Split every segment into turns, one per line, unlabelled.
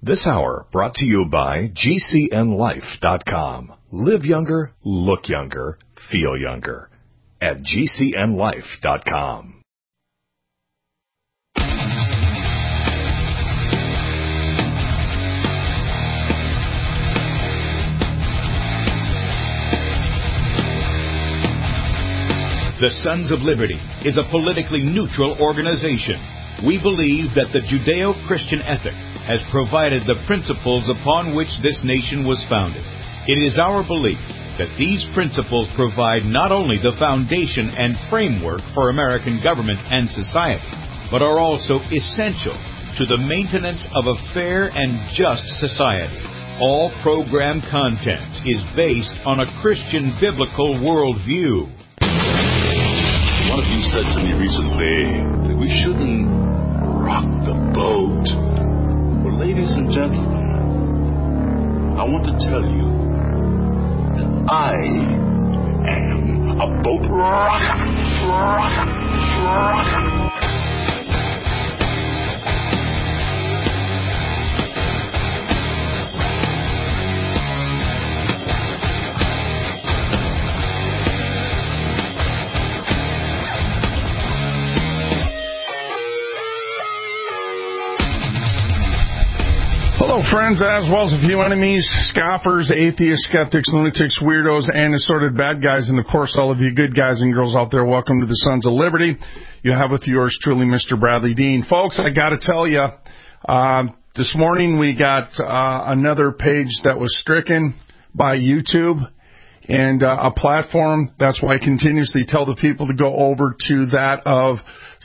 This hour brought to you by GCNLife.com. Live younger, look younger, feel younger at GCNLife.com. The Sons of Liberty is a politically neutral organization. We believe that the Judeo-Christian ethic has provided the principles upon which this nation was founded. It is our belief that these principles provide not only the foundation and framework for American government and society, but are also essential to the maintenance of a fair and just society. All program content is based on a Christian biblical worldview.
One of you said to me recently that we shouldn't rock the boat. Well, ladies and gentlemen, I want to tell you that I am a boat rocker.
Hello, friends, as well as a few enemies, scoffers, atheists, skeptics, lunatics, weirdos, and assorted bad guys, and, of course, all of you good guys and girls out there. Welcome to the Sons of Liberty. You have with yours truly, Mr. Bradley Dean. Folks, I got to tell you, this morning we got another page that was stricken by YouTube, and a platform. That's why I continuously tell the people to go over to that of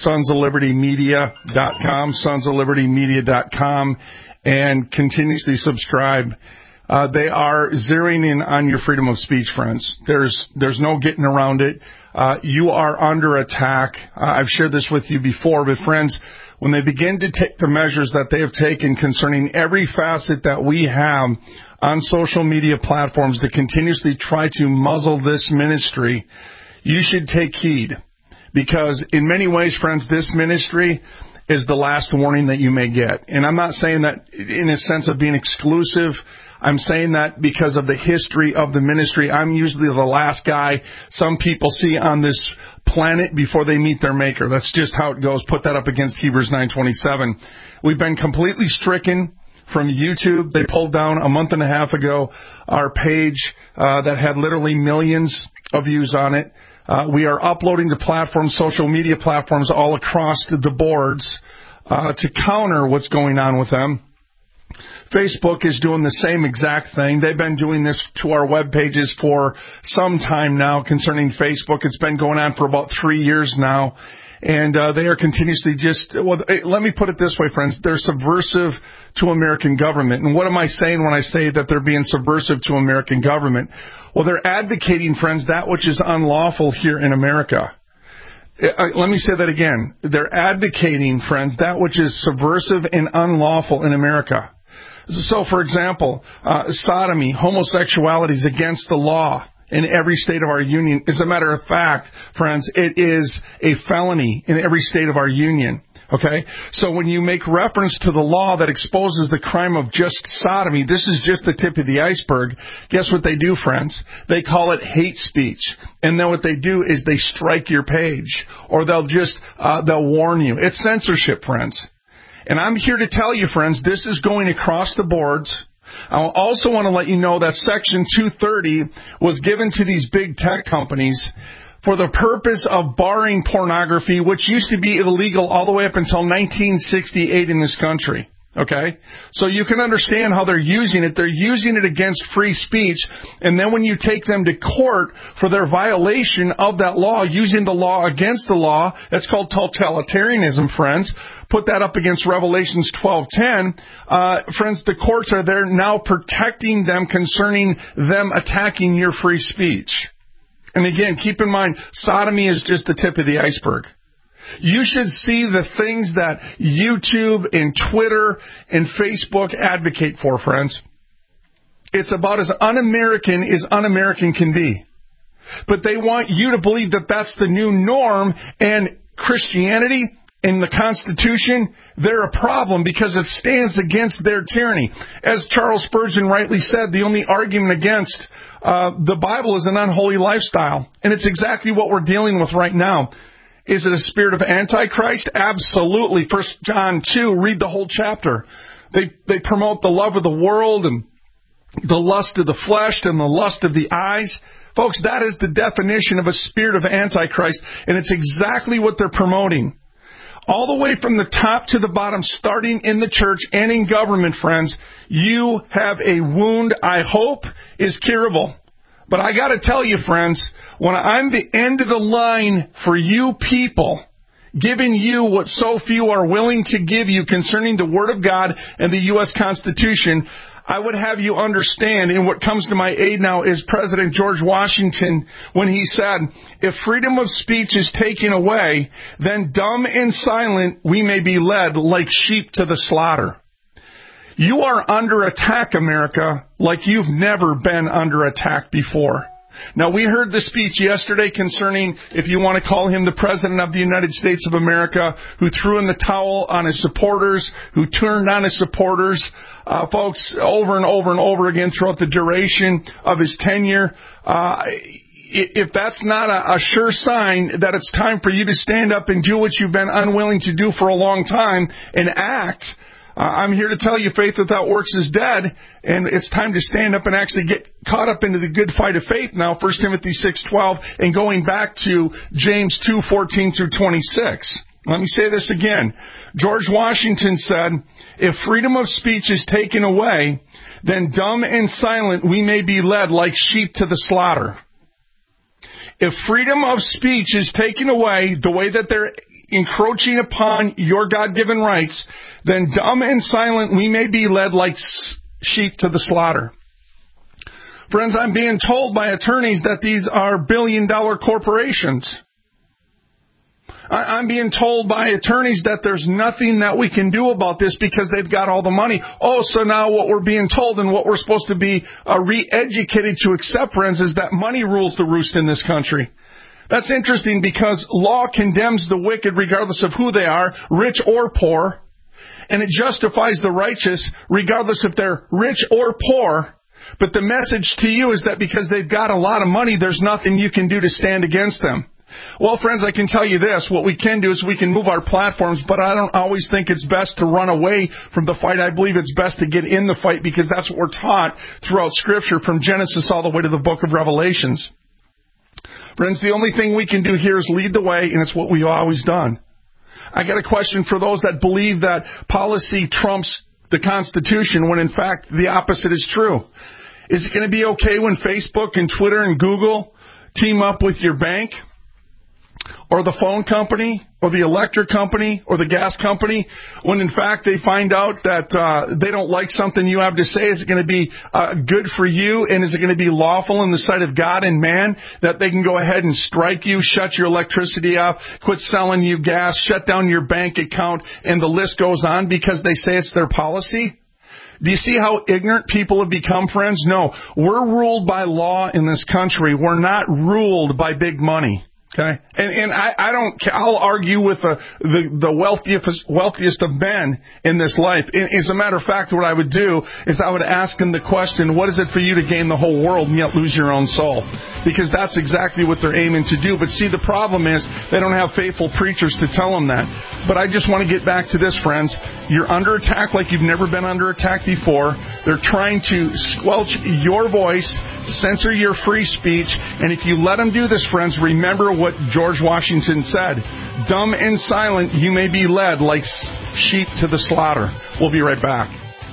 sonsoflibertymedia.com, sonsoflibertymedia.com, and continuously subscribe. They are zeroing in on your freedom of speech, friends. There's no getting around it. You are under attack. I've shared this with you before, but friends, when they begin to take the measures that they have taken concerning every facet that we have on social media platforms to continuously try to muzzle this ministry, you should take heed. Because in many ways, friends, this ministry is the last warning that you may get. And I'm not saying that in a sense of being exclusive. I'm saying that because of the history of the ministry. I'm usually the last guy some people see on this planet before they meet their maker. That's just how it goes. Put that up against Hebrews 9:27. We've been completely stricken from YouTube. They pulled down a month and a half ago our page that had literally millions of views on it. We are uploading to platforms, social media platforms all across the boards to counter what's going on with them. Facebook is doing the same exact thing. They've been doing this to our web pages for some time now concerning Facebook. It's been going on for about 3 years now. And they are continuously let me put it this way, friends. They're subversive to American government. And what am I saying when I say that they're being subversive to American government? Well, they're advocating, friends, that which is unlawful here in America. Let me say that again. They're advocating, friends, that which is subversive and unlawful in America. So, for example, sodomy, homosexuality is against the law in every state of our union. As a matter of fact, friends, it is a felony in every state of our union. Okay? So when you make reference to the law that exposes the crime of just sodomy, this is just the tip of the iceberg. Guess what they do, friends? They call it hate speech. And then what they do is they strike your page. Or they'll warn you. It's censorship, friends. And I'm here to tell you, friends, this is going across the boards. I also want to let you know that Section 230 was given to these big tech companies for the purpose of barring pornography, which used to be illegal all the way up until 1968 in this country. Okay? So you can understand how they're using it. They're using it against free speech. And then when you take them to court for their violation of that law, using the law against the law, that's called totalitarianism, friends. Put that up against Revelations 12:10. Friends, the courts are there now protecting them concerning them attacking your free speech. And again, keep in mind, sodomy is just the tip of the iceberg. You should see the things that YouTube and Twitter and Facebook advocate for, friends. It's about as un-American as un-American can be. But they want you to believe that that's the new norm, and Christianity in the Constitution, they're a problem because it stands against their tyranny. As Charles Spurgeon rightly said, the only argument against the Bible is an unholy lifestyle. And it's exactly what we're dealing with right now. Is it a spirit of Antichrist? Absolutely. 1 John 2, read the whole chapter. They promote the love of the world and the lust of the flesh and the lust of the eyes. Folks, that is the definition of a spirit of Antichrist, and it's exactly what they're promoting. All the way from the top to the bottom, starting in the church and in government, friends, you have a wound I hope is curable. But I got to tell you, friends, when I'm the end of the line for you people, giving you what so few are willing to give you concerning the Word of God and the U.S. Constitution, I would have you understand, and what comes to my aid now is President George Washington when he said, if freedom of speech is taken away, then dumb and silent we may be led like sheep to the slaughter. You are under attack, America, like you've never been under attack before. Now, we heard the speech yesterday concerning, if you want to call him the President of the United States of America, who threw in the towel on his supporters, who turned on his supporters, folks, over and over and over again throughout the duration of his tenure. If that's not a sure sign that it's time for you to stand up and do what you've been unwilling to do for a long time and act, I'm here to tell you faith without works is dead, and it's time to stand up and actually get caught up into the good fight of faith now, 1 Timothy 6:12, and going back to James 2:14 through 26. Let me say this again. George Washington said, if freedom of speech is taken away, then dumb and silent we may be led like sheep to the slaughter. If freedom of speech is taken away, the way that they're encroaching upon your God-given rights, then dumb and silent we may be led like sheep to the slaughter. Friends, I'm being told by attorneys that these are billion-dollar corporations. I'm being told by attorneys that there's nothing that we can do about this because they've got all the money. Oh, so now what we're being told and what we're supposed to be re-educated to accept, friends, is that money rules the roost in this country. That's interesting because law condemns the wicked regardless of who they are, rich or poor, and it justifies the righteous regardless if they're rich or poor. But the message to you is that because they've got a lot of money, there's nothing you can do to stand against them. Well, friends, I can tell you this. What we can do is we can move our platforms, but I don't always think it's best to run away from the fight. I believe it's best to get in the fight because that's what we're taught throughout Scripture from Genesis all the way to the book of Revelations. Friends, the only thing we can do here is lead the way, and it's what we've always done. I got a question for those that believe that policy trumps the Constitution when, in fact, the opposite is true. Is it going to be okay when Facebook and Twitter and Google team up with your bank or the phone company or the electric company or the gas company when, in fact, they find out that they don't like something you have to say? Is it going to be good for you, and is it going to be lawful in the sight of God and man that they can go ahead and strike you, shut your electricity off, quit selling you gas, shut down your bank account, and the list goes on because they say it's their policy? Do you see how ignorant people have become, friends? No, we're ruled by law in this country. We're not ruled by big money. Okay, and I'll argue with the wealthiest of men in this life. As a matter of fact, what I would do is I would ask them the question, what is it for you to gain the whole world and yet lose your own soul? Because that's exactly what they're aiming to do. But see, the problem is they don't have faithful preachers to tell them that. But I just want to get back to this, friends. You're under attack like you've never been under attack before. They're trying to squelch your voice, censor your free speech, and if you let them do this, friends, remember what George Washington said. Dumb and silent, you may be led like sheep to the slaughter. We'll be right back.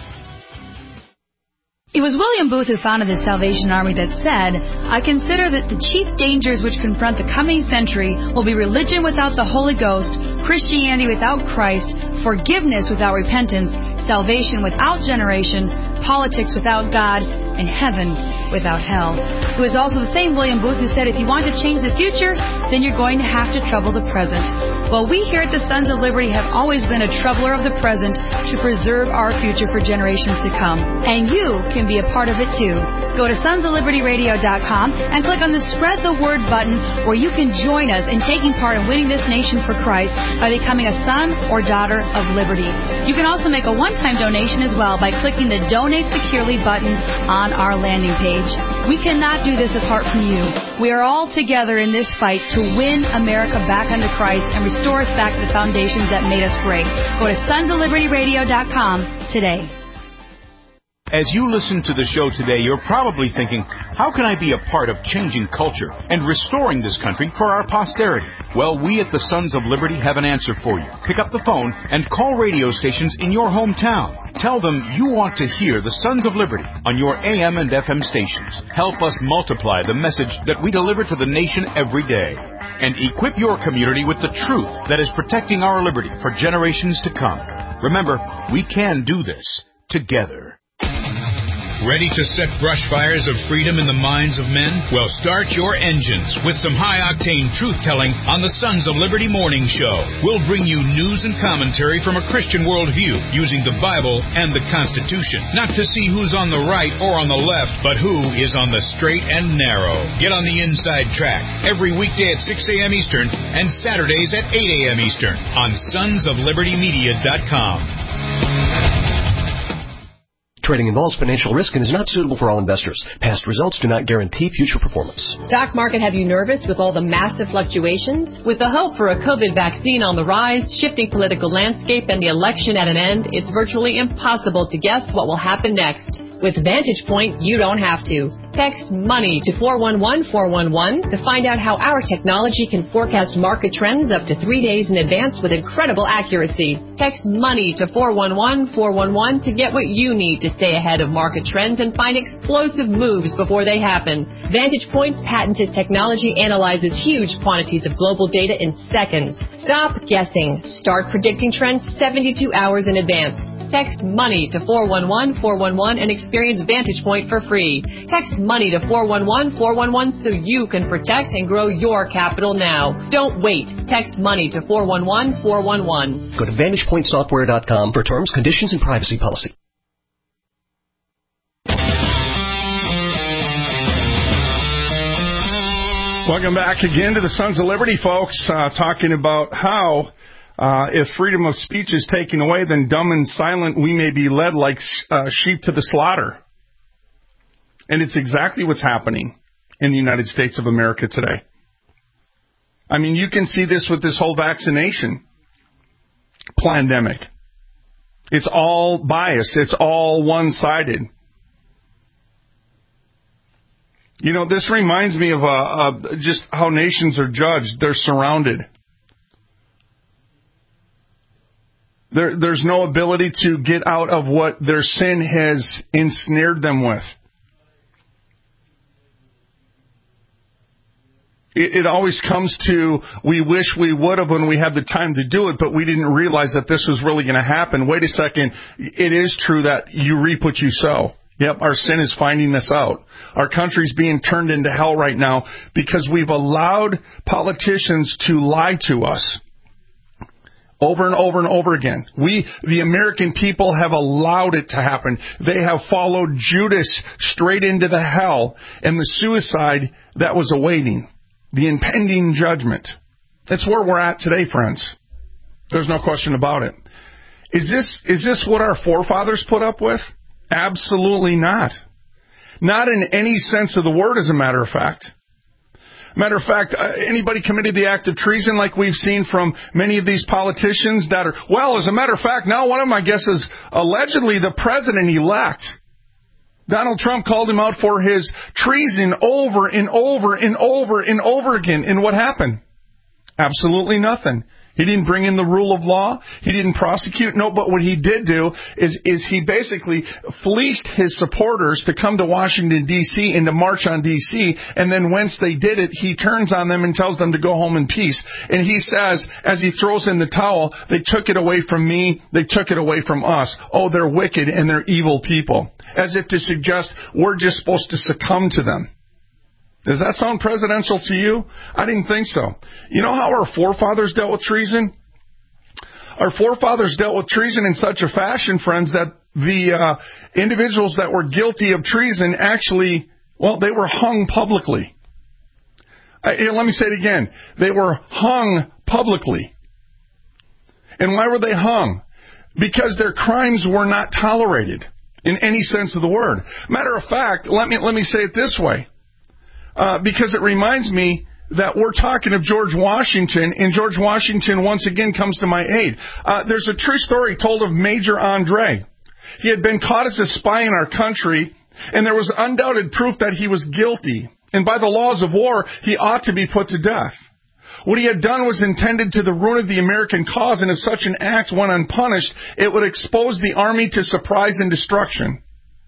It was William Booth who founded the Salvation Army that said, I consider that the chief dangers which confront the coming century will be religion without the Holy Ghost, Christianity without Christ, forgiveness without repentance, salvation without generation, politics without God, and heaven without hell. It was also the same William Booth who said, if you want to change the future, then you're going to have to trouble the present. Well, we here at the Sons of Liberty have always been a troubler of the present to preserve our future for generations to come. And you can be a part of it too. Go to sonsoflibertyradio.com and click on the Spread the Word button, where you can join us in taking part in winning this nation for Christ by becoming a son or daughter of liberty. You can also make a one-time donation as well by clicking the Donate Securely button on our landing page. We cannot do this apart from you. We are all together in this fight to win America back unto Christ and restore us back to the foundations that made us great. Go to sonsoflibertyradio.com today.
As you listen to the show today, you're probably thinking, how can I be a part of changing culture and restoring this country for our posterity? Well, we at the Sons of Liberty have an answer for you. Pick up the phone and call radio stations in your hometown. Tell them you want to hear the Sons of Liberty on your AM and FM stations. Help us multiply the message that we deliver to the nation every day. And equip your community with the truth that is protecting our liberty for generations to come. Remember, we can do this together.
Ready to set brush fires of freedom in the minds of men? Well, start your engines with some high-octane truth-telling on the Sons of Liberty Morning Show. We'll bring you news and commentary from a Christian worldview using the Bible and the Constitution. Not to see who's on the right or on the left, but who is on the straight and narrow. Get on the inside track every weekday at 6 a.m. Eastern and Saturdays at 8 a.m. Eastern on sonsoflibertymedia.com.
Trading involves financial risk and is not suitable for all investors. Past results do not guarantee future performance.
Stock market have you nervous with all the massive fluctuations? With the hope for a COVID vaccine on the rise, shifting political landscape, and the election at an end, it's virtually impossible to guess what will happen next. With Vantage Point, you don't have to. Text MONEY to 411-411 to find out how our technology can forecast market trends up to 3 days in advance with incredible accuracy. Text MONEY to 411-411 to get what you need to stay ahead of market trends and find explosive moves before they happen. Vantage Point's patented technology analyzes huge quantities of global data in seconds. Stop guessing. Start predicting trends 72 hours in advance. Text MONEY to 411-411 and experience Vantage Point for free. Text MONEY to 411-411 so you can protect and grow your capital now. Don't wait. Text MONEY to 411-411.
Go to VantagePointSoftware.com for terms, conditions, and privacy policy.
Welcome back again to the Sons of Liberty, folks, talking about how if freedom of speech is taken away, then dumb and silent we may be led like sheep to the slaughter. And it's exactly what's happening in the United States of America today. I mean, you can see this with this whole vaccination pandemic. It's all biased. It's all one-sided. You know, this reminds me of just how nations are judged. They're surrounded. There's no ability to get out of what their sin has ensnared them with. It always comes to, we wish we would have when we had the time to do it, but we didn't realize that this was really going to happen. Wait a second. It is true that you reap what you sow. Yep, our sin is finding us out. Our country's being turned into hell right now because we've allowed politicians to lie to us. Over and over and over again. We, the American people, have allowed it to happen. They have followed Judas straight into the hell and the suicide that was awaiting. The impending judgment. That's where we're at today, friends. There's no question about it. Is this what our forefathers put up with? Absolutely not. Not in any sense of the word, as a matter of fact. Matter of fact, anybody committed the act of treason like we've seen from many of these politicians that are, well, as a matter of fact, now one of them, I guess, is allegedly the president-elect. Donald Trump called him out for his treason over and over and over and over again. And what happened? Absolutely nothing. He didn't bring in the rule of law. He didn't prosecute. No, but what he did do is he basically fleeced his supporters to come to Washington, D.C. and to march on D.C. And then once they did it, he turns on them and tells them to go home in peace. And he says, as he throws in the towel, they took it away from me. They took it away from us. Oh, they're wicked and they're evil people. As if to suggest we're just supposed to succumb to them. Does that sound presidential to you? I didn't think so. You know how our forefathers dealt with treason? Our forefathers dealt with treason in such a fashion, friends, that the individuals that were guilty of treason actually, they were hung publicly. Let me say it again. They were hung publicly. And why were they hung? Because their crimes were not tolerated in any sense of the word. Matter of fact, let me say it this way. Because it reminds me that we're talking of George Washington, and George Washington once again comes to my aid. There's a true story told of Major Andre. He had been caught as a spy in our country, and there was undoubted proof that he was guilty. And by the laws of war, he ought to be put to death. What he had done was intended to the ruin of the American cause, and if such an act went unpunished, it would expose the army to surprise and destruction.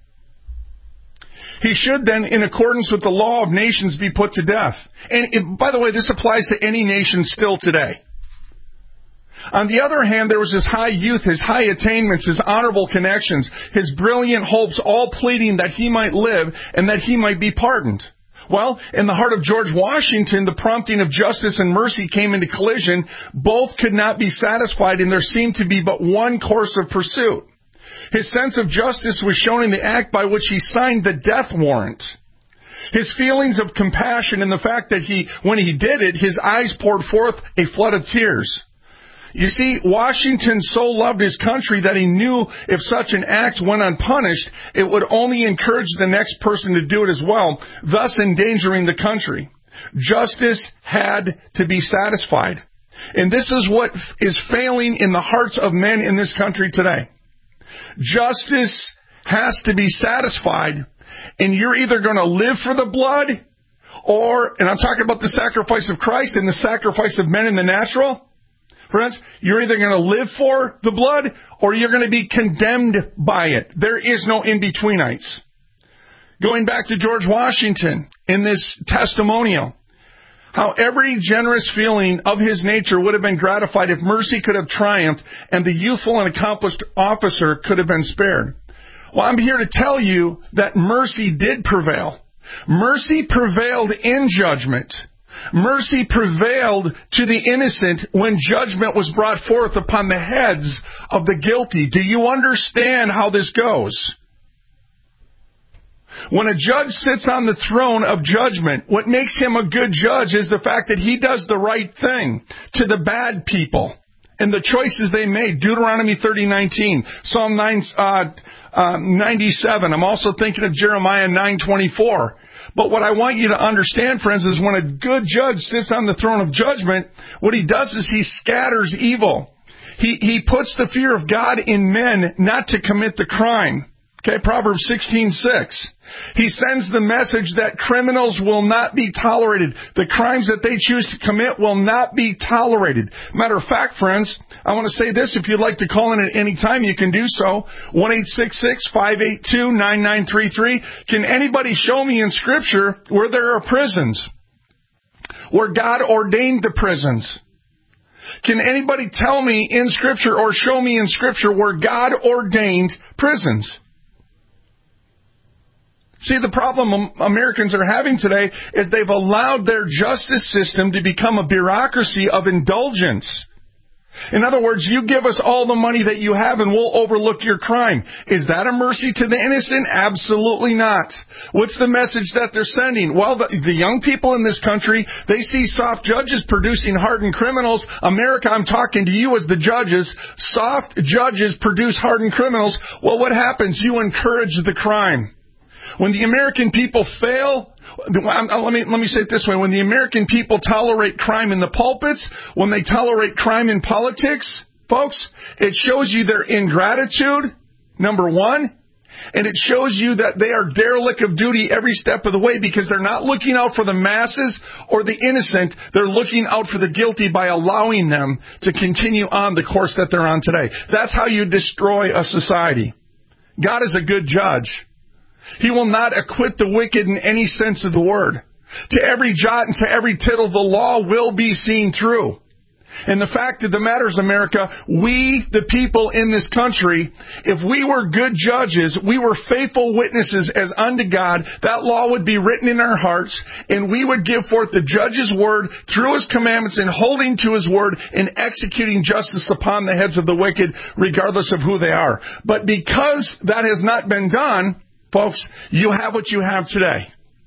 He should then, in accordance with the law of nations, be put to death. And by the way, this applies to any nation still today. On the other hand, there was his high youth, his high attainments, his honorable connections, his brilliant hopes, all pleading that he might live and that he might be pardoned. Well, in the heart of George Washington, the prompting of justice and mercy came into collision. Both could not be satisfied, and there seemed to be but one course of pursuit. His sense of justice was shown in the act by which he signed the death warrant. His feelings of compassion and the fact that when he did it, his eyes poured forth a flood of tears. You see, Washington so loved his country that he knew if such an act went unpunished, it would only encourage the next person to do it as well, thus endangering the country. Justice had to be satisfied. And this is what is failing in the hearts of men in this country today. Justice has to be satisfied, and you're either going to live for the blood, and I'm talking about the sacrifice of Christ and the sacrifice of men in the natural. Friends, you're either going to live for the blood, or you're going to be condemned by it. There is no in-betweenites. Going back to George Washington in this testimonial, how every generous feeling of his nature would have been gratified if mercy could have triumphed and the youthful and accomplished officer could have been spared. Well, I'm here to tell you that mercy did prevail. Mercy prevailed in judgment. Mercy prevailed to the innocent when judgment was brought forth upon the heads of the guilty. Do you understand how this goes? When a judge sits on the throne of judgment, what makes him a good judge is the fact that he does the right thing to the bad people and the choices they made. Deuteronomy 30:19, Psalm 97. I'm also thinking of Jeremiah 9:24. But what I want you to understand, friends, is when a good judge sits on the throne of judgment, what he does is he scatters evil. He puts the fear of God in men not to commit the crime. Okay, Proverbs 16:6. He sends the message that criminals will not be tolerated. The crimes that they choose to commit will not be tolerated. Matter of fact, friends, I want to say this. If you'd like to call in at any time, you can do so. 1-866-582-9933. Can anybody show me in Scripture where there are prisons? Where God ordained the prisons? Can anybody tell me in Scripture or show me in Scripture where God ordained prisons? See, the problem Americans are having today is they've allowed their justice system to become a bureaucracy of indulgence. In other words, you give us all the money that you have and we'll overlook your crime. Is that a mercy to the innocent? Absolutely not. What's the message that they're sending? Well, the young people in this country, they see soft judges producing hardened criminals. America, I'm talking to you as the judges. Soft judges produce hardened criminals. Well, what happens? You encourage the crime. When the American people fail, let me say it this way. When the American people tolerate crime in the pulpits, when they tolerate crime in politics, folks, it shows you their ingratitude, number one, And it shows you that they are derelict of duty every step of the way because they're not looking out for the masses or the innocent. They're looking out for the guilty by allowing them to continue on the course that they're on today. That's how you destroy a society. God is a good judge. He will not acquit the wicked in any sense of the word. To every jot and to every tittle, the law will be seen through. And the fact of the matter is, America, we, the people in this country, if we were good judges, we were faithful witnesses as unto God, that law would be written in our hearts, and we would give forth the judge's word through his commandments and holding to his word and executing justice upon the heads of the wicked, regardless of who they are. But because that has not been done, folks, you have what you have today.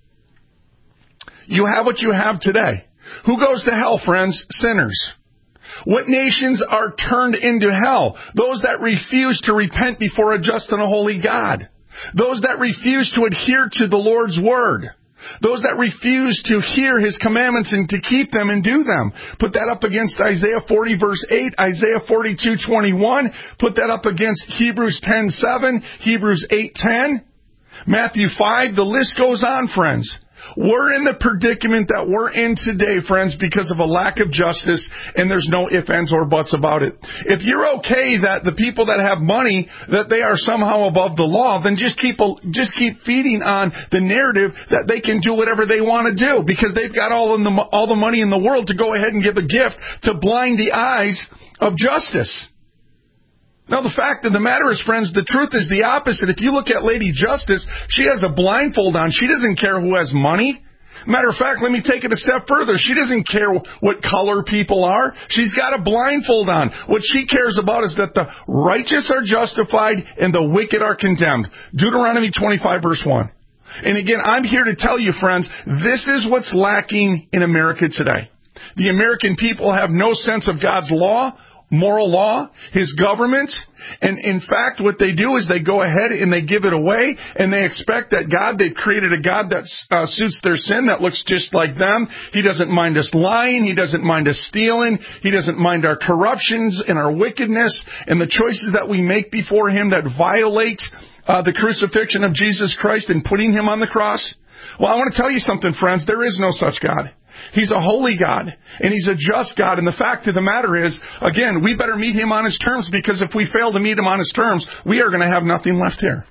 You have what you have today. Who goes to hell, friends? Sinners. What nations are turned into hell? Those that refuse to repent before a just and a holy God. Those that refuse to adhere to the Lord's word. Those that refuse to hear his commandments and to keep them and do them. Put that up against Isaiah 40 verse 8, Isaiah 42:21. Put that up against Hebrews 10:7, Hebrews 8:10, Matthew 5. The list goes on, friends. We're in the predicament that we're in today, friends, because of a lack of justice, and there's no ifs, ands, or buts about it. If you're okay that the people that have money, that they are somehow above the law, then just keep feeding on the narrative that they can do whatever they want to do, because they've got all the money in the world to go ahead and give a gift to blind the eyes of justice. Now, the fact of the matter is, friends, the truth is the opposite. If you look at Lady Justice, she has a blindfold on. She doesn't care who has money. Matter of fact, let me take it a step further. She doesn't care what color people are. She's got a blindfold on. What she cares about is that the righteous are justified and the wicked are condemned. Deuteronomy 25, verse 1. And again, I'm here to tell you, friends, this is what's lacking in America today. The American people have no sense of God's law, moral law, his government, and in fact what they do is they go ahead and they give it away, and they expect that they've created a God that suits their sin, that looks just like them. He doesn't mind us lying, he doesn't mind us stealing, he doesn't mind our corruptions and our wickedness and the choices that we make before him that violate the crucifixion of Jesus Christ and putting him on the cross. Well, I want to tell you something, friends, there is no such God. He's a holy God, and he's a just God, and the fact of the matter is, again, we better meet him on his terms, because if we fail to meet him on his terms, we are going to have nothing left here.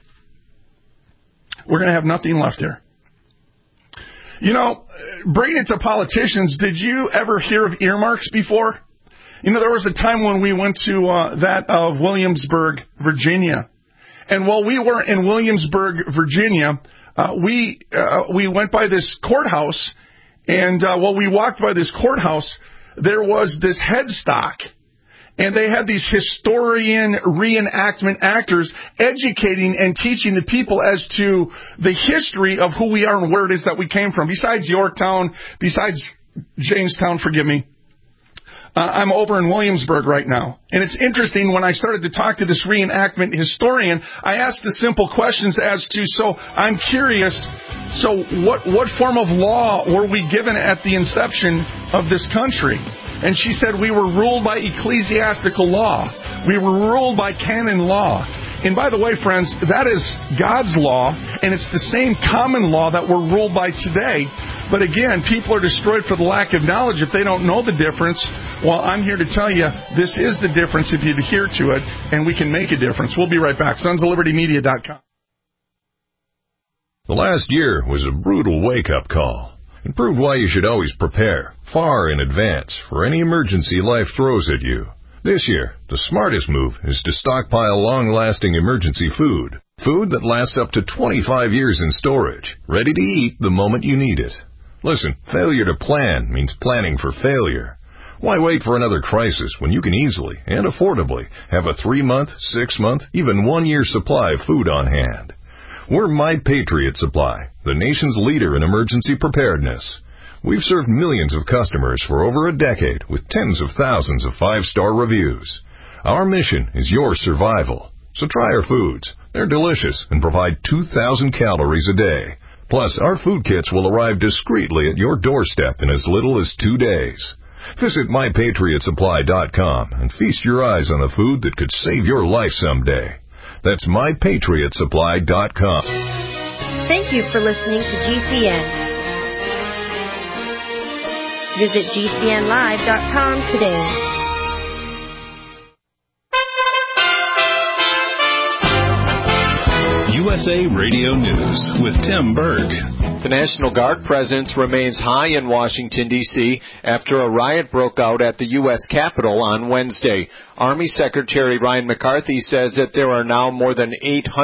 We're going to have nothing left here. You know, bringing it to politicians, did you ever hear of earmarks before? You know, there was a time when we went to that of Williamsburg, Virginia, and while we were in Williamsburg, Virginia, we went by this courthouse. And while we walked by this courthouse, there was this headstock. And they had these historian reenactment actors educating and teaching the people as to the history of who we are and where it is that we came from. Besides Yorktown, besides Jamestown, forgive me, I'm over in Williamsburg right now. And it's interesting, when I started to talk to this reenactment historian, I asked the simple questions as to, so I'm curious, so what form of law were we given at the inception of this country? And she said we were ruled by ecclesiastical law. We were ruled by canon law. And by the way, friends, that is God's law, and it's the same common law that we're ruled by today. But again, people are destroyed for the lack of knowledge if they don't know the difference. Well, I'm here to tell you, this is the difference if you adhere to it, and we can make a difference. We'll be right back. SonsOfLibertyMedia.com.
The last year was a brutal wake-up call. It proved why you should always prepare, far in advance, for any emergency life throws at you. This year, the smartest move is to stockpile long-lasting emergency food. Food that lasts up to 25 years in storage, ready to eat the moment you need it. Listen, failure to plan means planning for failure. Why wait for another crisis when you can easily and affordably have a 3-month, 6-month, even 1-year supply of food on hand? We're My Patriot Supply, the nation's leader in emergency preparedness. We've served millions of customers for over a decade with tens of thousands of 5-star reviews. Our mission is your survival. So try our foods. They're delicious and provide 2,000 calories a day. Plus, our food kits will arrive discreetly at your doorstep in as little as 2 days. Visit MyPatriotSupply.com and feast your eyes on the food that could save your life someday. That's mypatriotsupply.com.
Thank you for listening to GCN. Visit GCNlive.com today.
USA Radio News with Tim Berg. The National Guard presence remains high in Washington, D.C. after a riot broke out at the U.S. Capitol on Wednesday. Army Secretary Ryan McCarthy says that there are now more than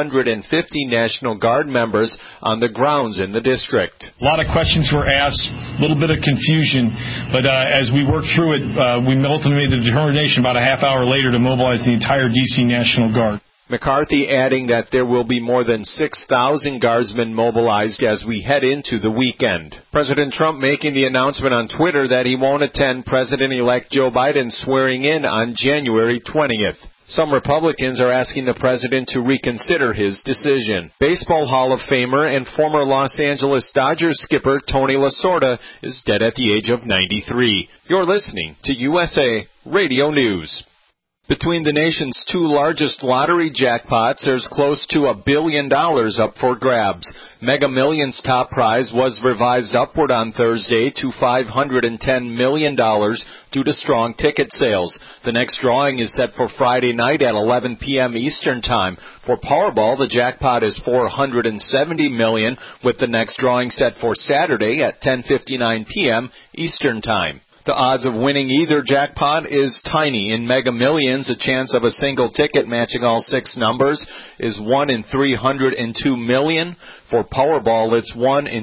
850 National Guard members on the grounds in the district.
A lot of questions were asked, a little bit of confusion, but as we worked through it, we ultimately made the determination about a half hour later to mobilize the entire D.C. National Guard.
McCarthy adding that there will be more than 6,000 Guardsmen mobilized as we head into the weekend. President Trump making the announcement on Twitter that he won't attend President-elect Joe Biden's swearing in on January 20th. Some Republicans are asking the president to reconsider his decision. Baseball Hall of Famer and former Los Angeles Dodgers skipper Tony Lasorda is dead at the age of 93. You're listening to USA Radio News. Between the nation's two largest lottery jackpots, there's close to $1 billion up for grabs. Mega Millions' top prize was revised upward on Thursday to $510 million due to strong ticket sales. The next drawing is set for Friday night at 11 p.m. Eastern Time. For Powerball, the jackpot is $470 million, with the next drawing set for Saturday at 10:59 p.m. Eastern Time. The odds of winning either jackpot is tiny. In Mega Millions, a chance of a single ticket matching all 6 numbers is 1 in 302 million. For Powerball, it's 1 in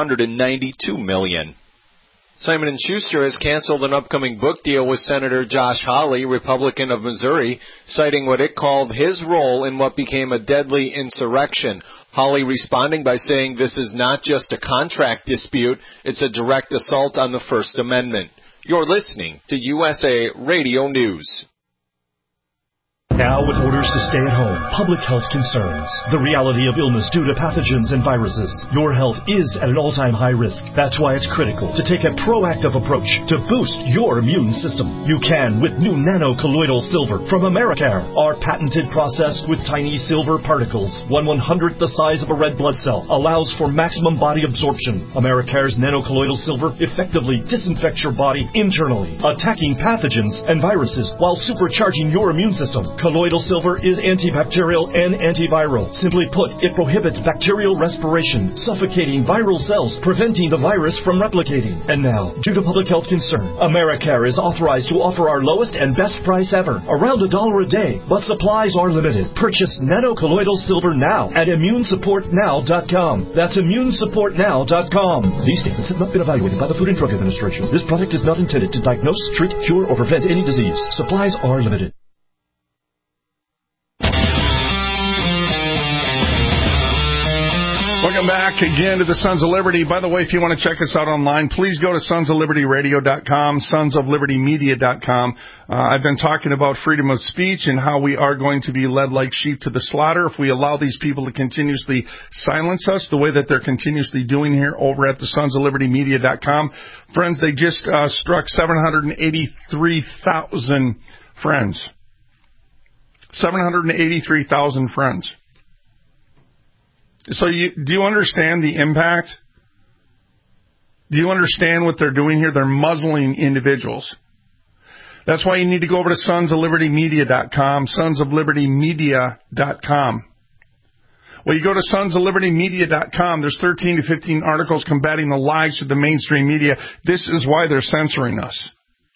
292 million. Simon & Schuster has canceled an upcoming book deal with Senator Josh Hawley, Republican of Missouri, citing what it called his role in what became a deadly insurrection. Hawley responding by saying this is not just a contract dispute, it's a direct assault on the First Amendment. You're listening to USA Radio News.
Now, with orders to stay at home, public health concerns, the reality of illness due to pathogens and viruses, your health is at an all-time high risk. That's why it's critical to take a proactive approach to boost your immune system. You can with new nano-colloidal silver from Americare. Our patented process with tiny silver particles, 1/100th the size of a red blood cell, allows for maximum body absorption. Americare's nano-colloidal silver effectively disinfects your body internally, attacking pathogens and viruses while supercharging your immune system. Colloidal silver is antibacterial and antiviral. Simply put, it prohibits bacterial respiration, suffocating viral cells, preventing the virus from replicating. And now, due to public health concern, Americare is authorized to offer our lowest and best price ever, around $1 a day, but supplies are limited. Purchase nano-colloidal silver now at ImmuneSupportNow.com. That's ImmuneSupportNow.com. These statements have not been evaluated by the Food and Drug Administration. This product is not intended to diagnose, treat, cure, or prevent any disease. Supplies are limited.
Welcome back again to the Sons of Liberty. By the way, if you want to check us out online, please go to sonsoflibertyradio.com, sonsoflibertymedia.com. I've been talking about freedom of speech and how we are going to be led like sheep to the slaughter if we allow these people to continuously silence us the way that they're continuously doing here over at the sonsoflibertymedia.com. Friends, they just struck 783,000 friends. 783,000 friends. So do you understand the impact? Do you understand what they're doing here? They're muzzling individuals. That's why you need to go over to sonsoflibertymedia.com, sonsoflibertymedia.com. Well, you go to sonsoflibertymedia.com, there's 13 to 15 articles combating the lies of the mainstream media. This is why they're censoring us.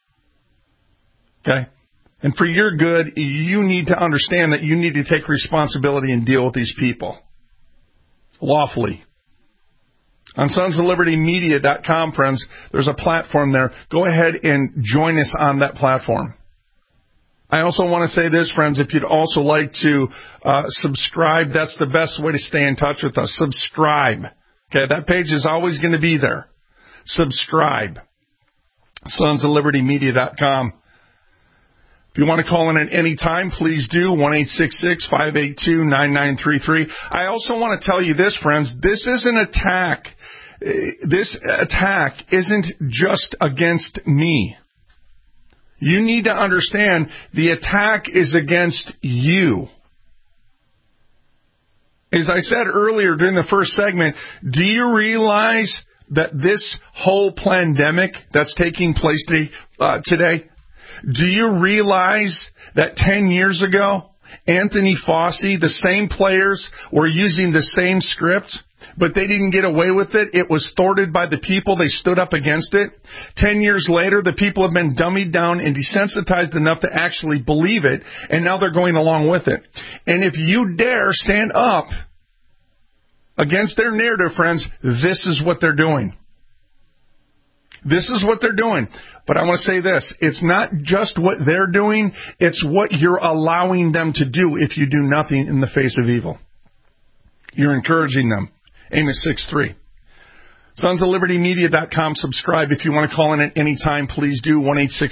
Okay? And for your good, you need to understand that you need to take responsibility and deal with these people lawfully. On sonsoflibertymedia.com, friends, there's a platform there. Go ahead and join us on that platform. I also want to say this, friends, if you'd also like to subscribe, that's the best way to stay in touch with us. Subscribe. Okay, that page is always going to be there. Subscribe. sonsoflibertymedia.com. If you want to call in at any time, please do, 1-866-582-9933. I also want to tell you this, friends, this is an attack. This attack isn't just against me. You need to understand the attack is against you. As I said earlier during the first segment, do you realize that this whole pandemic that's taking place today, do you realize that 10 years ago, Anthony Fauci, the same players were using the same script, but they didn't get away with it? It was thwarted by the people. They stood up against it. 10 years later, the people have been dummied down and desensitized enough to actually believe it, and now they're going along with it. And if you dare stand up against their narrative, friends, this is what they're doing. This is what they're doing. But I want to say this. It's not just what they're doing. It's what you're allowing them to do if you do nothing in the face of evil. You're encouraging them. Amos 6:3. SonsOfLibertyMedia.com. Subscribe. If you want to call in at any time, please do.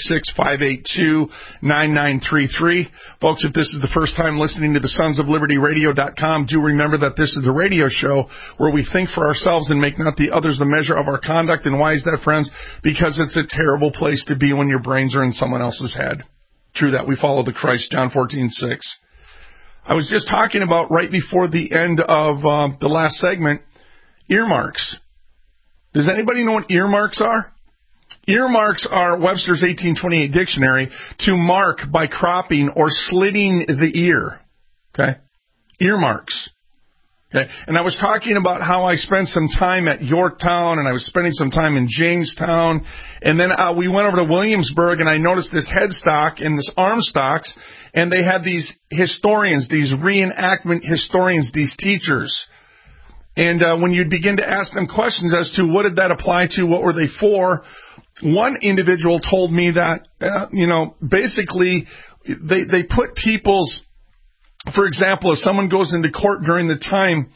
1-866-582-9933. Folks, if this is the first time listening to the SonsOfLibertyRadio.com, do remember that this is the radio show where we think for ourselves and make not the others the measure of our conduct. And why is that, friends? Because it's a terrible place to be when your brains are in someone else's head. True that. We follow the Christ, John 14:6. I was just talking about right before the end of the last segment, earmarks. Does anybody know what earmarks are? Earmarks are Webster's 1828 dictionary, to mark by cropping or slitting the ear. Okay? Earmarks. Okay? And I was talking about how I spent some time at Yorktown, and I was spending some time in Jamestown, and then we went over to Williamsburg, and I noticed this headstock and this arm stocks, and they had these historians, these reenactment historians, these teachers. And when you'd begin to ask them questions as to what did that apply to, what were they for, one individual told me that, basically they put people's, for example, if someone goes into court during the time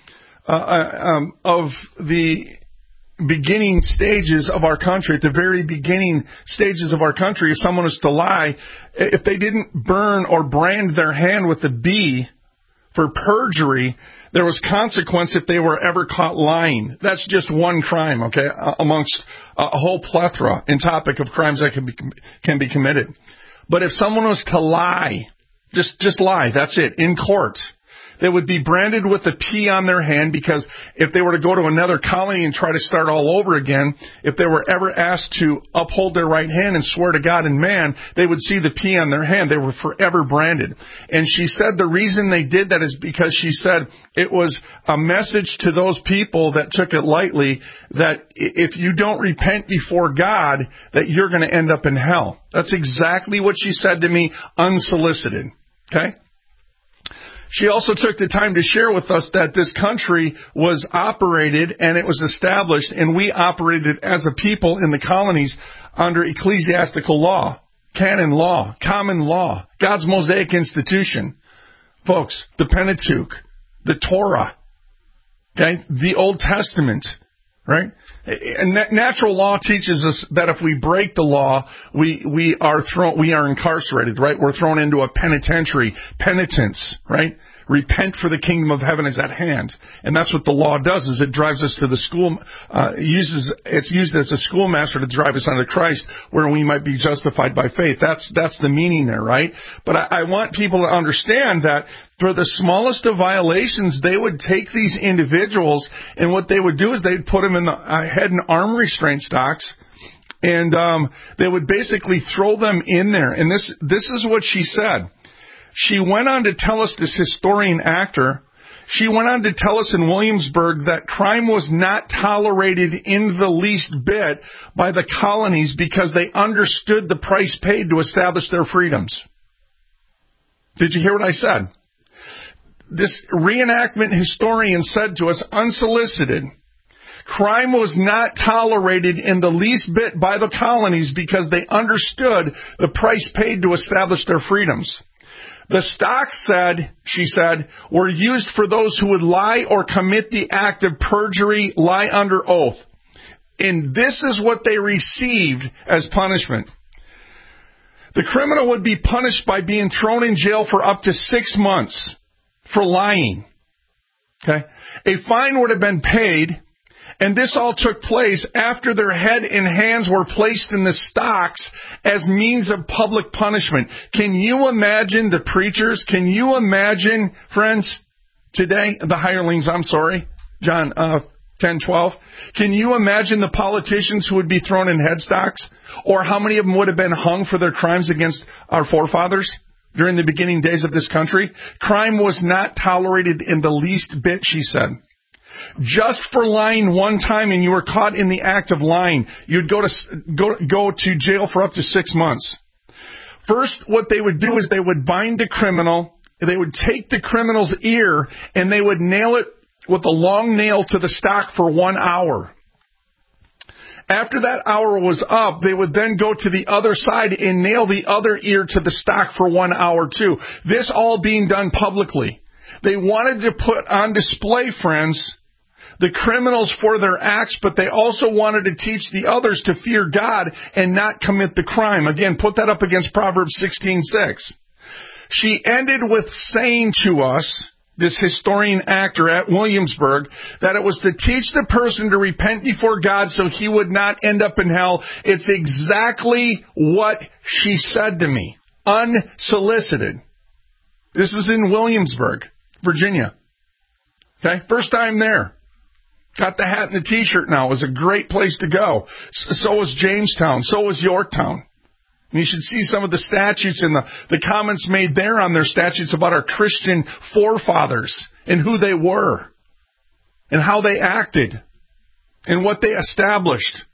of the beginning stages of our country, at the very beginning stages of our country, if someone was to lie, if they didn't burn or brand their hand with a B for perjury, there was consequence if they were ever caught lying. That's just one crime, okay, amongst a whole plethora and topic of crimes that can be committed. But if someone was to lie, just lie, that's it, in court, they would be branded with a P on their hand, because if they were to go to another colony and try to start all over again, if they were ever asked to uphold their right hand and swear to God and man, they would see the P on their hand. They were forever branded. And she said the reason they did that is because she said it was a message to those people that took it lightly that if you don't repent before God, that you're going to end up in hell. That's exactly what she said to me, unsolicited. Okay? She also took the time to share with us that this country was operated and it was established, and we operated as a people in the colonies under ecclesiastical law, canon law, common law, God's Mosaic institution. Folks, the Pentateuch, the Torah, okay, the Old Testament, right? And natural law teaches us that if we break the law, we are incarcerated, right? We're thrown into a penitentiary, penitence, right? Repent, for the kingdom of heaven is at hand. And that's what the law does, is it drives us to the school, it's used as a schoolmaster to drive us unto Christ, where we might be justified by faith. That's the meaning there, right? But I want people to understand that for the smallest of violations, they would take these individuals, and what they would do is they'd put them in the head and arm restraint stocks, and they would basically throw them in there. And this is what she said. She went on to tell us, this historian actor, she went on to tell us in Williamsburg that crime was not tolerated in the least bit by the colonies because they understood the price paid to establish their freedoms. Did you hear what I said? This reenactment historian said to us, unsolicited, crime was not tolerated in the least bit by the colonies because they understood the price paid to establish their freedoms. The stocks, she said, were used for those who would lie or commit the act of perjury, lie under oath. And this is what they received as punishment. The criminal would be punished by being thrown in jail for up to 6 months for lying. Okay? A fine would have been paid, and this all took place after their head and hands were placed in the stocks as means of public punishment. Can you imagine the preachers? Can you imagine, friends, today, the hirelings, John 10:12. Can you imagine the politicians who would be thrown in headstocks? Or how many of them would have been hung for their crimes against our forefathers during the beginning days of this country? Crime was not tolerated in the least bit, she said. Just for lying one time and you were caught in the act of lying, you'd go to jail for up to 6 months. First, what they would do is they would bind the criminal, they would take the criminal's ear, and they would nail it with a long nail to the stock for 1 hour. After that hour was up, they would then go to the other side and nail the other ear to the stock for 1 hour too. This all being done publicly. They wanted to put on display, friends, the criminals for their acts, but they also wanted to teach the others to fear God and not commit the crime. Again, put that up against Proverbs 16:6. She ended with saying to us, this historian actor at Williamsburg, that it was to teach the person to repent before God so he would not end up in hell. It's exactly what she said to me, unsolicited. This is in Williamsburg, Virginia. Okay, first time there. Got the hat and the T-shirt now. It was a great place to go. So was Jamestown. So was Yorktown. And you should see some of the statutes and the comments made there on their statutes about our Christian forefathers and who they were and how they acted and what they established.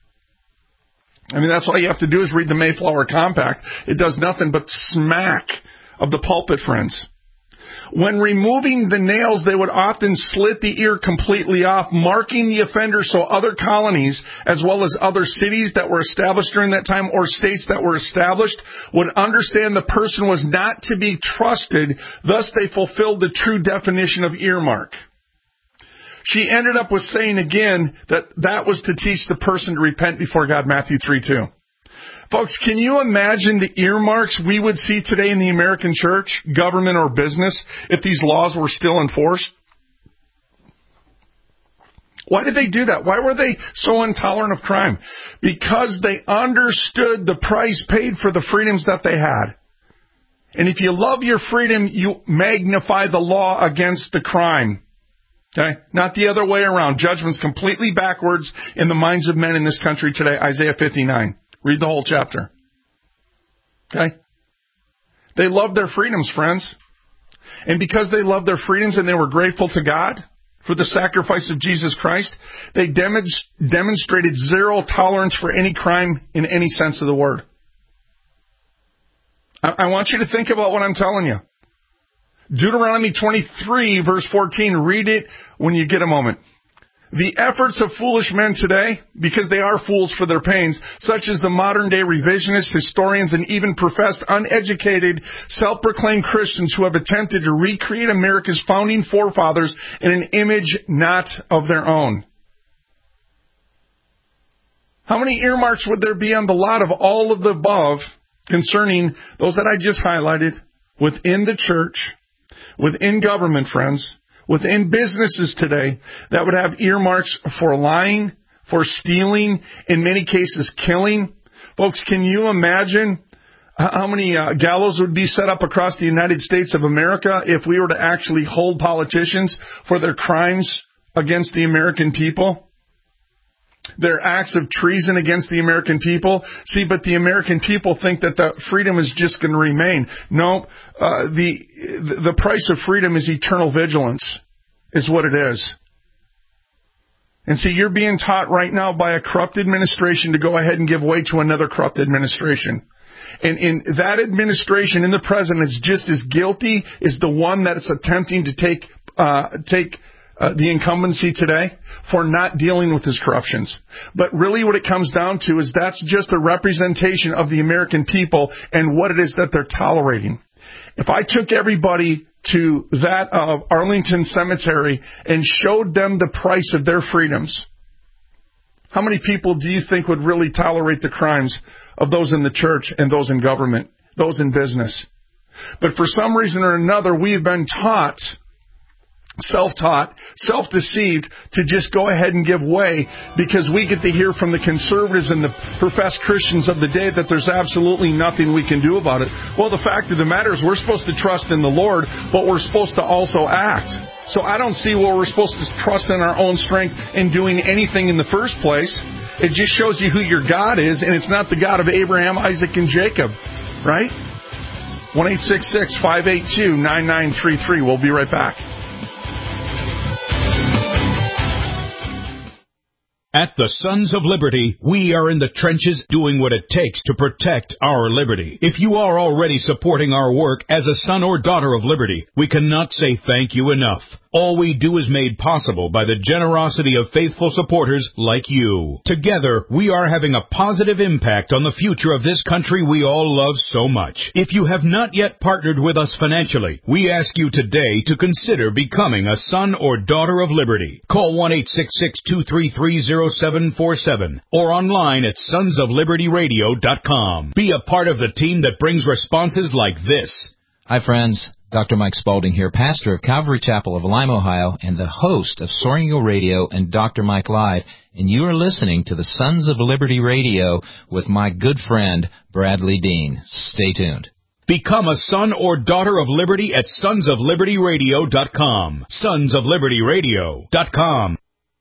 I mean, that's all you have to do is read the Mayflower Compact. It does nothing but smack of the pulpit, friends. When removing the nails, they would often slit the ear completely off, marking the offender so other colonies, as well as other cities that were established during that time or states that were established, would understand the person was not to be trusted. Thus, they fulfilled the true definition of earmark. She ended up with saying again that was to teach the person to repent before God, Matthew 3:2. Folks, can you imagine the earmarks we would see today in the American church, government, or business if these laws were still enforced? Why did they do that? Why were they so intolerant of crime? Because they understood the price paid for the freedoms that they had. And if you love your freedom, you magnify the law against the crime. Okay? Not the other way around. Judgment's completely backwards in the minds of men in this country today. Isaiah 59. Read the whole chapter. Okay? They loved their freedoms, friends. And because they loved their freedoms and they were grateful to God for the sacrifice of Jesus Christ, they demonstrated zero tolerance for any crime in any sense of the word. I want you to think about what I'm telling you. Deuteronomy 23, verse 14. Read it when you get a moment. The efforts of foolish men today, because they are fools for their pains, such as the modern-day revisionists, historians, and even professed, uneducated, self-proclaimed Christians who have attempted to recreate America's founding forefathers in an image not of their own. How many earmarks would there be on the lot of all of the above concerning those that I just highlighted within the church, within government, friends, within businesses today that would have earmarks for lying, for stealing, in many cases killing? Folks, can you imagine how many gallows would be set up across the United States of America if we were to actually hold politicians for their crimes against the American people? Their acts of treason against the American people. See, but the American people think that the freedom is just going to remain. No, the price of freedom is eternal vigilance, is what it is. And see, you're being taught right now by a corrupt administration to go ahead and give way to another corrupt administration. And in that administration, and the president is just as guilty as the one that is attempting to take the incumbency today for not dealing with his corruptions. But really what it comes down to is that's just a representation of the American people and what it is that they're tolerating. If I took everybody to that of Arlington Cemetery and showed them the price of their freedoms, how many people do you think would really tolerate the crimes of those in the church and those in government, those in business? But for some reason or another, we have been taught self-taught, self-deceived to just go ahead and give way because we get to hear from the conservatives and the professed Christians of the day that there's absolutely nothing we can do about it. Well, the fact of the matter is we're supposed to trust in the Lord, but we're supposed to also act. So I don't see where we're supposed to trust in our own strength in doing anything in the first place. It just shows you who your God is, and it's not the God of Abraham, Isaac, and Jacob, right? 1-866-582-9933. We'll be right back.
At the Sons of Liberty, we are in the trenches doing what it takes to protect our liberty. If you are already supporting our work as a son or daughter of liberty, we cannot say thank you enough. All we do is made possible by the generosity of faithful supporters like you. Together, we are having a positive impact on the future of this country we all love so much. If you have not yet partnered with us financially, we ask you today to consider becoming a son or daughter of liberty. Call 1-866-233-0747 or online at sonsoflibertyradio.com. Be a part of the team that brings responses like this.
Hi, friends. Dr. Mike Spaulding here, pastor of Calvary Chapel of Lime, Ohio, and the host of Soaring Eagle Radio and Dr. Mike Live, and you are listening to the Sons of Liberty Radio with my good friend, Bradley Dean. Stay tuned.
Become a son or daughter of liberty at sonsoflibertyradio.com. Sonsoflibertyradio.com.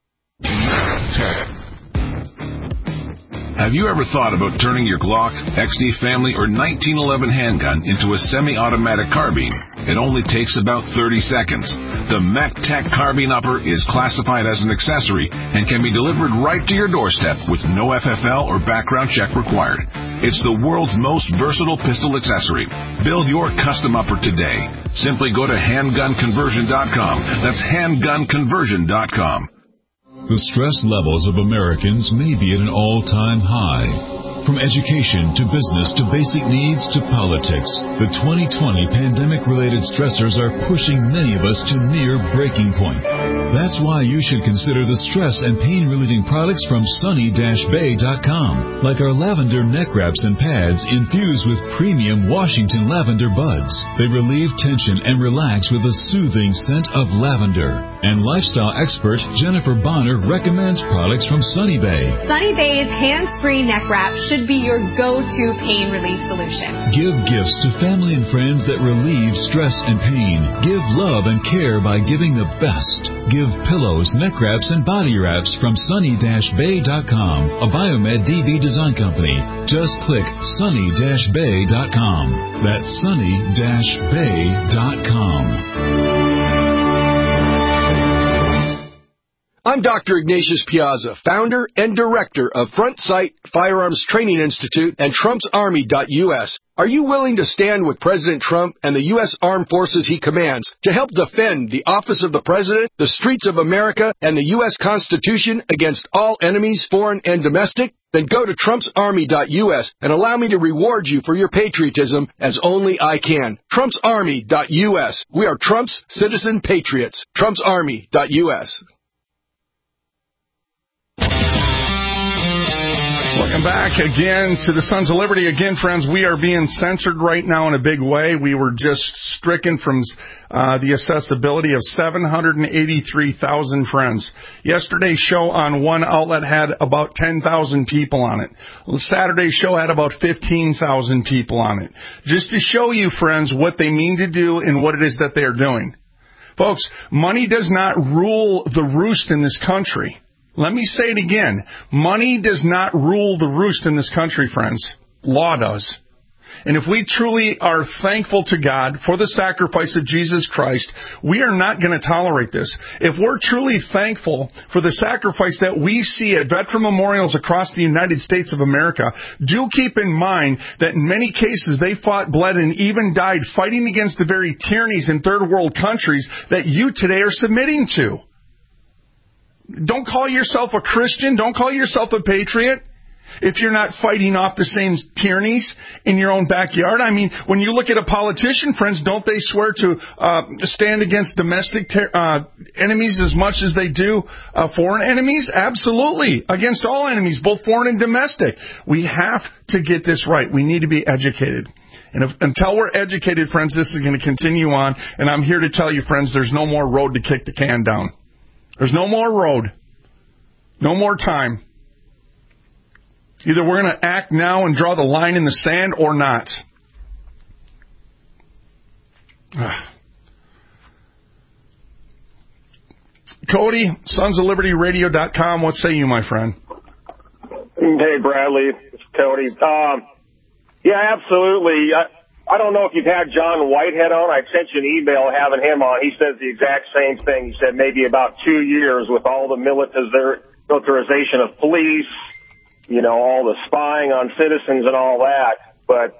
Have you ever thought about turning your Glock, XD Family, or 1911 handgun into a semi-automatic carbine? It only takes about 30 seconds. The MechTech Carbine Upper is classified as an accessory and can be delivered right to your doorstep with no FFL or background check required. It's the world's most versatile pistol accessory. Build your custom upper today. Simply go to handgunconversion.com. That's handgunconversion.com.
The stress levels of Americans may be at an all-time high. From education to business to basic needs to politics, the 2020 pandemic-related stressors are pushing many of us to near breaking point. That's why you should consider the stress and pain-relieving products from sunny-bay.com, like our lavender neck wraps and pads infused with premium Washington lavender buds. They relieve tension and relax with a soothing scent of lavender. And lifestyle expert Jennifer Bonner recommends products from Sunny Bay.
Sunny Bay's hands-free neck wrap should be your go-to pain relief solution.
Give gifts to family and friends that relieve stress and pain. Give love and care by giving the best. Give pillows, neck wraps, and body wraps from sunny-bay.com, a Biomed DB design company. Just click sunny-bay.com. That's sunny-bay.com.
I'm Dr. Ignatius Piazza, founder and director of Front Sight Firearms Training Institute and TrumpsArmy.us. Are you willing to stand with President Trump and the U.S. Armed Forces he commands to help defend the office of the President, the streets of America, and the U.S. Constitution against all enemies, foreign and domestic? Then go to TrumpsArmy.us and allow me to reward you for your patriotism as only I can. TrumpsArmy.us. We are Trump's citizen patriots. TrumpsArmy.us.
Welcome back again to the Sons of Liberty. Again, friends, we are being censored right now in a big way. We were just stricken from the accessibility of 783,000 friends. Yesterday's show on one outlet had about 10,000 people on it. Saturday's show had about 15,000 people on it. Just to show you, friends, what they mean to do and what it is that they are doing. Folks, money does not rule the roost in this country. Let me say it again. Money does not rule the roost in this country, friends. Law does. And if we truly are thankful to God for the sacrifice of Jesus Christ, we are not going to tolerate this. If we're truly thankful for the sacrifice that we see at veteran memorials across the United States of America, do keep in mind that in many cases they fought, bled, and even died fighting against the very tyrannies in third world countries that you today are submitting to. Don't call yourself a Christian. Don't call yourself a patriot if you're not fighting off the same tyrannies in your own backyard. I mean, when you look at a politician, friends, don't they swear to stand against domestic enemies as much as they do foreign enemies? Absolutely. Against all enemies, both foreign and domestic. We have to get this right. We need to be educated. And until we're educated, friends, this is going to continue on. And I'm here to tell you, friends, there's no more road to kick the can down. There's no more road. No more time. Either we're going to act now and draw the line in the sand or not. Cody, sonsoflibertyradio.com. What say you, my friend?
Hey, Bradley. It's Cody. Yeah, absolutely. I don't know if you've had John Whitehead on. I sent you an email having him on. He says the exact same thing. He said maybe about 2 years with all the militarization of police, all the spying on citizens and all that. But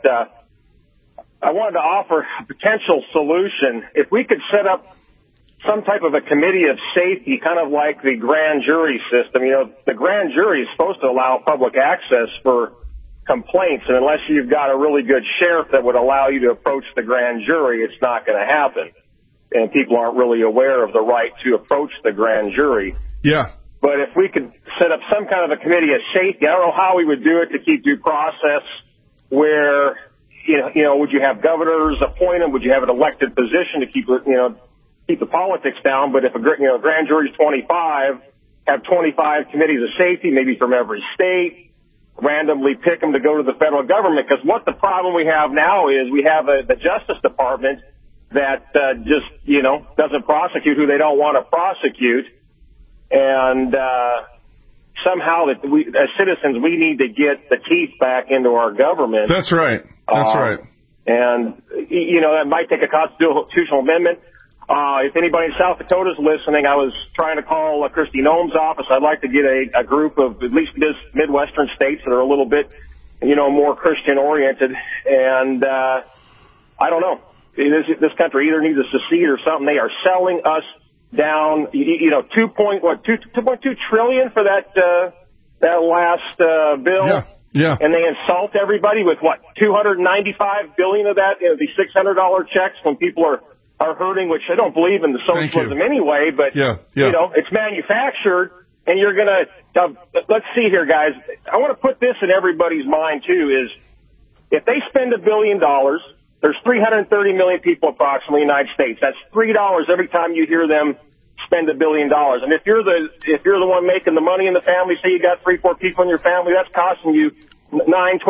I wanted to offer a potential solution. If we could set up some type of a committee of safety, kind of like the grand jury system. The grand jury is supposed to allow public access for complaints, and unless you've got a really good sheriff that would allow you to approach the grand jury, it's not going to happen. And people aren't really aware of the right to approach the grand jury.
Yeah.
But if we could set up some kind of a committee of safety, I don't know how we would do it to keep due process where, would you have governors appoint them? Would you have an elected position to keep the politics down? But if a grand jury's 25, have 25 committees of safety, maybe from every state, randomly pick them to go to the federal government. Because what the problem we have now is we have the Justice Department that just, doesn't prosecute who they don't want to prosecute. And somehow that we, as citizens, we need to get the teeth back into our government.
That's right. That's right.
And, that might take a constitutional amendment. If anybody in South Dakota is listening, I was trying to call Kristi Noem's office. I'd like to get a group of at least Midwestern states that are a little bit, more Christian-oriented. And I don't know. This country either needs to secede or something. They are selling us down, $2.2 trillion for that last bill.
Yeah. Yeah.
And they insult everybody with $295 billion of that, the $600 checks when people are hurting, which I don't believe in the socialism anyway, but, it's manufactured, and you're going to, let's see here, guys. I want to put this in everybody's mind, too, is if they spend $1 billion, there's 330 million people approximately in the United States. That's $3 every time you hear them spend $1 billion. And if you're the one making the money in the family, say you got 3-4 people in your family, that's costing you $9-12,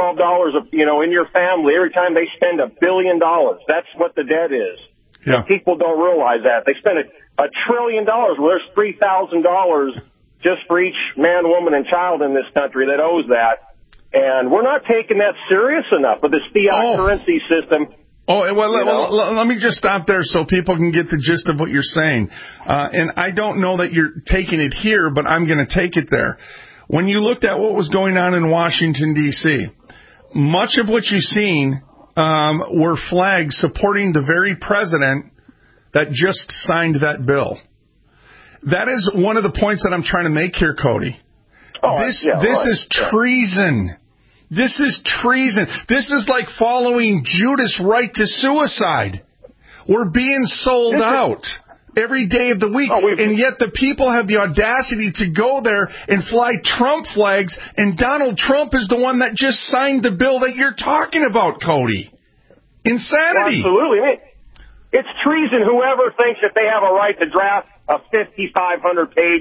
in your family every time they spend $1 billion. That's what the debt is.
Yeah.
People don't realize that. They spend $1 trillion. Well, there's $3,000 just for each man, woman, and child in this country that owes that. And we're not taking that serious enough with this fiat currency system.
Let me just stop there so people can get the gist of what you're saying. And I don't know that you're taking it here, but I'm going to take it there. When you looked at what was going on in Washington, D.C., much of what you've seen were flags supporting the very president that just signed that bill. That is one of the points that I'm trying to make here, Cody. This is treason. This is treason. This is like following Judas right to suicide. We're being sold out every day of the week, and yet the people have the audacity to go there and fly Trump flags, and Donald Trump is the one that just signed the bill that you're talking about, Cody. Insanity.
Well, absolutely. I mean, it's treason. Whoever thinks that they have a right to draft a 5,500-page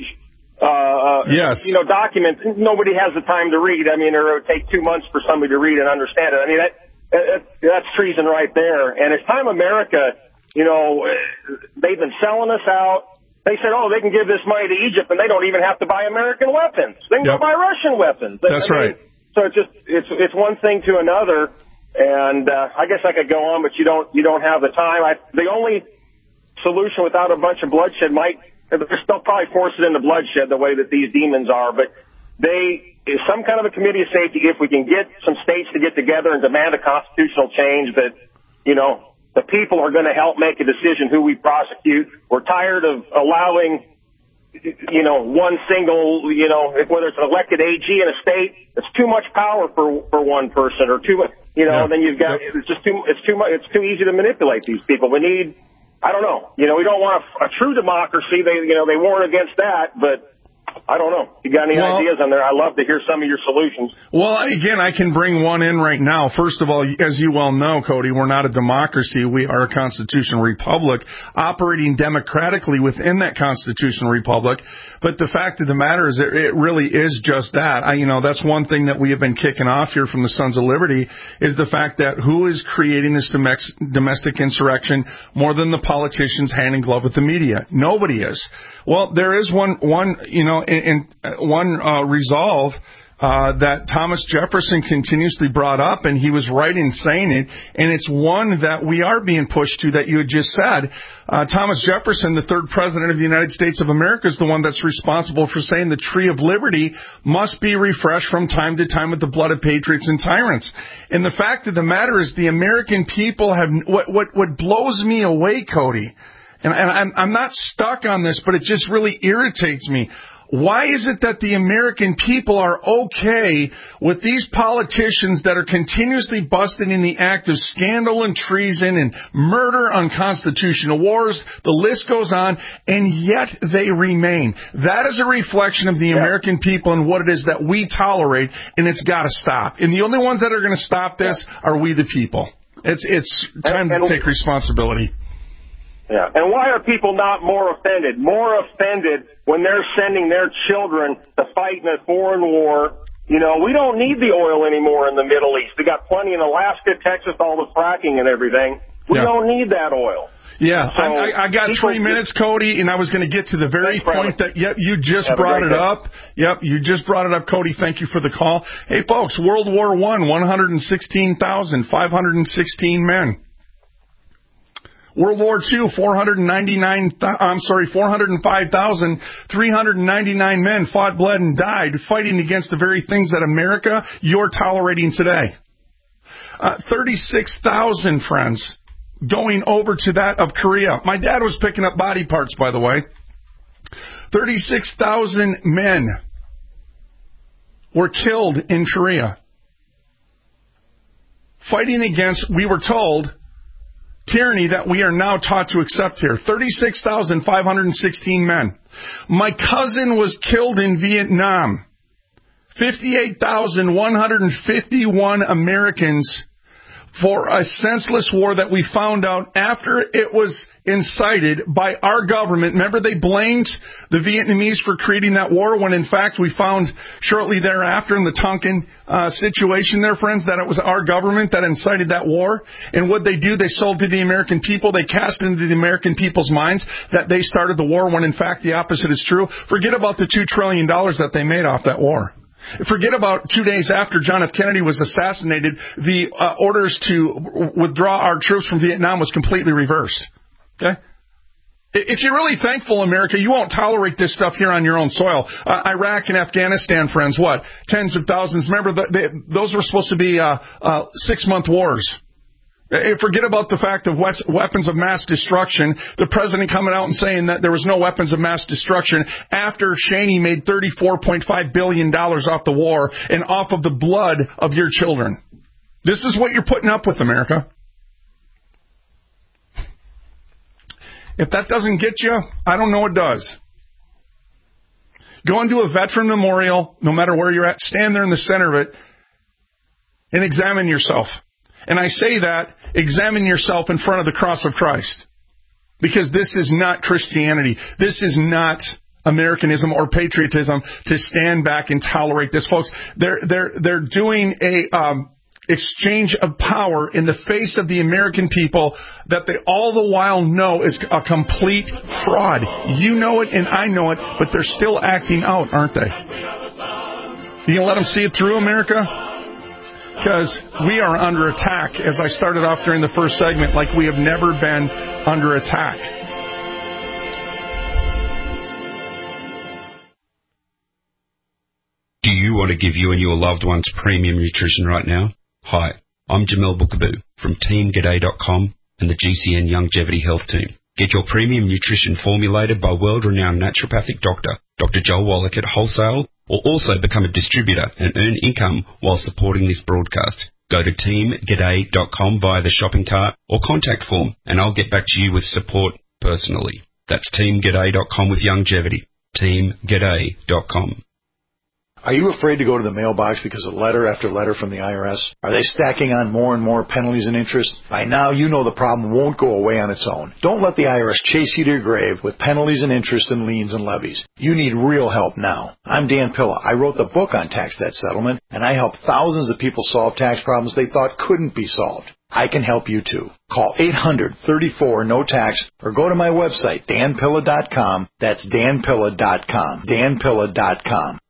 document, nobody has the time to read. I mean, or it would take 2 months for somebody to read and understand it. I mean, that's treason right there. And it's time America, they've been selling us out. They said, they can give this money to Egypt, and they don't even have to buy American weapons. They can go buy Russian weapons.
That's right.
So it's one thing to another. And I guess I could go on, but you don't have the time. The only solution without a bunch of bloodshed they'll probably force it into bloodshed the way that these demons are, but some kind of a committee of safety, if we can get some states to get together and demand a constitutional change that, the people are going to help make a decision who we prosecute. We're tired of allowing, one single, whether it's an elected AG in a state, it's too much power for one person or too much, then you've got, it's too much, it's too easy to manipulate these people. We need, I don't know. We don't want a true democracy. They warn against that, but I don't know. You got any ideas on there? I'd love to hear some of your solutions.
Well, again, I can bring one in right now. First of all, as you well know, Cody, we're not a democracy. We are a constitutional republic operating democratically within that constitutional republic. But the fact of the matter is it really is just that. That's one thing that we have been kicking off here from the Sons of Liberty is the fact that who is creating this domestic insurrection more than the politicians hand in glove with the media? Nobody is. Well, there is one resolve that Thomas Jefferson continuously brought up, and he was right in saying it, and it's one that we are being pushed to that you had just said. Thomas Jefferson, the third president of the United States of America, is the one that's responsible for saying the tree of liberty must be refreshed from time to time with the blood of patriots and tyrants. And the fact of the matter is the American people have, what blows me away, Cody, and I'm not stuck on this, but it just really irritates me. Why is it that the American people are okay with these politicians that are continuously busted in the act of scandal and treason and murder, unconstitutional wars, the list goes on, and yet they remain? That is a reflection of the American people and what it is that we tolerate, and it's got to stop. And the only ones that are going to stop this are we the people. It's time to take responsibility.
Yeah, and why are people not more offended? More offended when they're sending their children to fight in a foreign war. We don't need the oil anymore in the Middle East. We got plenty in Alaska, Texas, all the fracking and everything. We don't need that oil.
Yeah,
so
I got 3 minutes, Cody, and I was going to get to the very point that, you just brought it up. Yep, you just brought it up, Cody. Thank you for the call. Hey, folks, World War I, 116,516 men. World War II, 405,399 men fought, bled, and died fighting against the very things that America, you're tolerating today. 36,000, friends, going over to that of Korea. My dad was picking up body parts, by the way. 36,000 men were killed in Korea. Fighting against, we were told, tyranny that we are now taught to accept here. 36,516 men. My cousin was killed in Vietnam. 58,151 Americans for a senseless war that we found out after it was incited by our government. Remember, they blamed the Vietnamese for creating that war when, in fact, we found shortly thereafter in the Tonkin situation there, friends, that it was our government that incited that war. And what they do, they sold to the American people. They cast into the American people's minds that they started the war when, in fact, the opposite is true. Forget about the $2 trillion that they made off that war. Forget about 2 days after John F. Kennedy was assassinated, the orders to withdraw our troops from Vietnam was completely reversed. Okay? If you're really thankful, America, you won't tolerate this stuff here on your own soil. Iraq and Afghanistan, friends, what? Tens of thousands. Remember, those were supposed to be 6-month wars. Forget about the fact of weapons of mass destruction. The president coming out and saying that there was no weapons of mass destruction after Cheney made $34.5 billion off the war and off of the blood of your children. This is what you're putting up with, America. If that doesn't get you, I don't know what does. Go into a veteran memorial, no matter where you're at, stand there in the center of it, and examine yourself. And I say that, examine yourself in front of the cross of Christ. Because this is not Christianity. This is not Americanism or patriotism to stand back and tolerate this, folks. They're doing a exchange of power in the face of the American people that they all the while know is a complete fraud. You know it and I know it, but they're still acting out, aren't they? You gonna let them see it through, America? Because we are under attack, as I started off during the first segment, like we have never been under attack.
Do you want to give you and your loved ones premium nutrition right now? Hi, I'm Jamel Bookaboo from TeamGaday.com and the GCN Longevity Health Team. Get your premium nutrition formulated by world-renowned naturopathic doctor, Dr. Joel Wallach at Wholesale, or also become a distributor and earn income while supporting this broadcast. Go to TeamGaday.com via the shopping cart or contact form, and I'll get back to you with support personally. That's TeamGaday.com with longevity. teamg'day.com.
Are you afraid to go to the mailbox because of letter after letter from the IRS? Are they stacking on more and more penalties and interest? By now, you know the problem won't go away on its own. Don't let the IRS chase you to your grave with penalties and interest and liens and levies. You need real help now. I'm Dan Pilla. I wrote the book on tax debt settlement, and I help thousands of people solve tax problems they thought couldn't be solved. I can help you too. Call 800-34-NO-TAX or go to my website, danpilla.com. That's danpilla.com. danpilla.com.